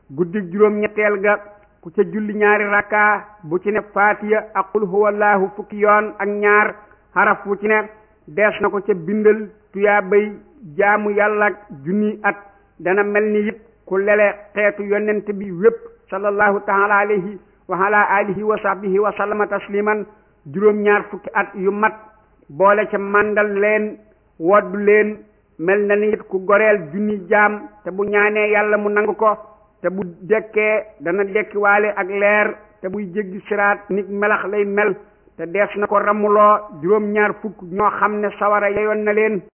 guddi juróom ñetteel ga ku ca julli ñaari rakka bu ci ne fatiya ak qul huwallahu fukki yoon ak ñaar xaraf wu ci ne dees na ko ca bindal tuyaabay jaamu yàlla junni at dana mel ni it ku lele xeetu yonent bi wépp sallallahu taala alayhi wa ala alihi wa sahbihi wa sallama tasliman juróom ñaar fukki at yu mat boole ca màndal leen woddu leen mel na ni it ku goreel junni jaam te bu ñaanee yàlla mu nangu ko te bu dekkee dana dekkiwaale ak leer te buy jéggi siraat nit melax lay mel te dees na ko ramuloo juróom ñaar fukk ñoo xam ne sawara yeyoon na leen